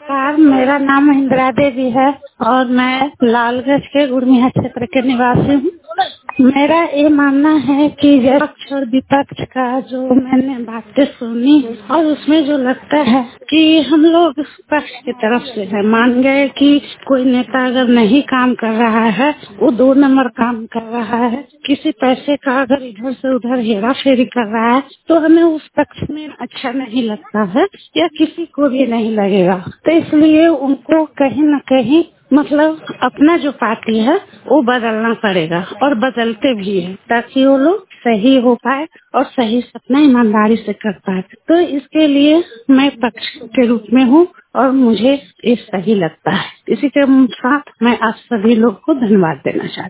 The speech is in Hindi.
नमस्कार, मेरा नाम इंदिरा देवी है और मैं लालगंज के गुड़मिया क्षेत्र के निवासी हूँ। मेरा ये मानना है कि पक्ष और विपक्ष का जो मैंने बातें सुनी और उसमें जो लगता है कि हम लोग पक्ष की तरफ से है। मान गए कि कोई नेता अगर नहीं काम कर रहा है, वो 2 नंबर काम कर रहा है, किसी पैसे का अगर इधर से उधर हेरा फेरी कर रहा है, तो हमें उस पक्ष में अच्छा नहीं लगता है या किसी को भी नहीं लगेगा। तो इसलिए उनको कहीं न कहीं मतलब अपना जो पार्टी है वो बदलना पड़ेगा और बदलते भी है, ताकि वो लोग सही हो पाए और सही से अपना ईमानदारी से कर पाए। तो इसके लिए मैं पक्ष के रूप में हूँ और मुझे ये सही लगता है। इसी के साथ मैं आप सभी लोग को धन्यवाद देना चाहती हूँ।